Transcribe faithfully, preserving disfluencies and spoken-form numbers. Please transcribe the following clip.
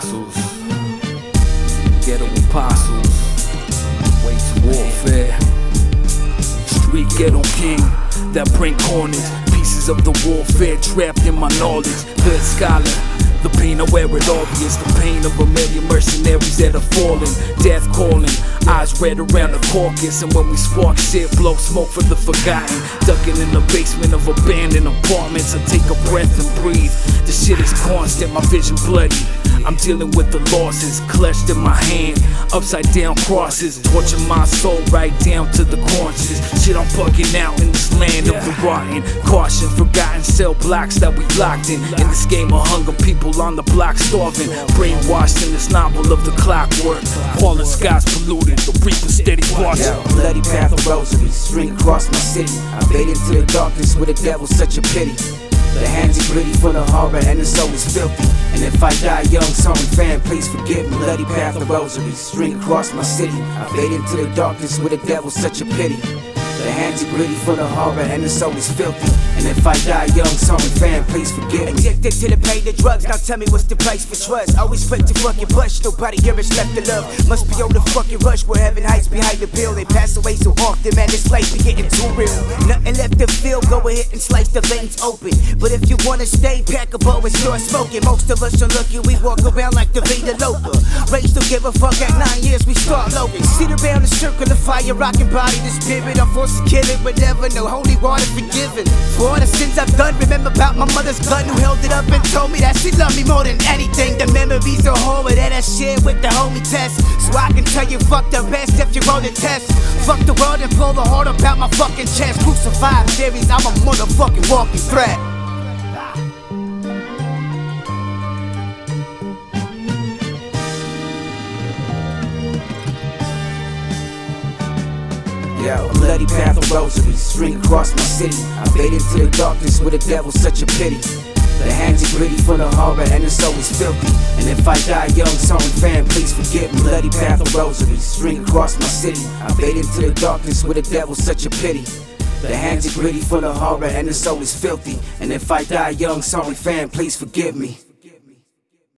apostles, ghetto apostles, way to warfare. Street ghetto king that bring corners, pieces of the warfare trapped in my knowledge. Hood scholar, the pain of where it obvious, the pain of a million mercenaries that are falling, death calling, eyes red around the caucus. And when we spark shit, blow smoke for the forgotten, ducking in the basement of abandoned apartments. I take a breath and breathe, the shit is constant, my vision bloody. I'm dealing with the losses, clutched in my hand, upside down crosses, torture my soul right down to the conscience. Shit, I'm bugging out in this land of the rotten. Caution, forgotten cell blocks that we locked in. In this game of hunger, people on the block starving, brainwashed in this novel of the clockwork. Fallen skies polluted, the reaper steady watching. Yeah, bloody path of rosaries, string across my city. I fade into the darkness with the devil, such a pity. The hands are gritty, full of horror, and the soul is filthy. And if I die young, sorry fan, please forgive me. Bloody path of rosaries, string across my city. I fade into the darkness with the devil, such a pity. The hands are gritty, full of horror, and the soul is filthy. And if I die young, sorry fan, please forgive me. Addicted to the pain of drugs, now tell me what's the price for trust. Always quick to fucking push, nobody here is left to love. Must be on the fucking rush, where heaven hides behind the pill. They pass away so often, man, this life be getting too real. Nothing left to feel, go ahead and slice the veins open. But if you wanna stay, pack a bow and start smoking. Most of us are lucky, we walk around like the Veda Loca. Raised to give a fuck, at nine years we start loading. Sit around the circle of fire, rocking body, the spirit. I'm forced to kill it, but never know holy water forgiven. For all the sins I've done, remember about my mother's gun who held it up and told me that she loved me more than anything. The memories of horror that I shared with the homie Tess. So I can tell you fuck the best if you roll the test. Fuck the world and pull the heart about my fucking chest. Crucified series, I'm a motherfucking walking threat. Yeah, a bloody path of rosaries, string across my city. I fade into the darkness with the devil, such a pity. The hands are gritty, full of horror, and the soul is filthy. And if I die young, sorry fan, please forgive me. Bloody path of rosaries, string across my city. I fade into the darkness with the devil, such a pity. The hands are gritty, full of horror, and the soul is filthy. And if I die young, sorry fan, please forgive me.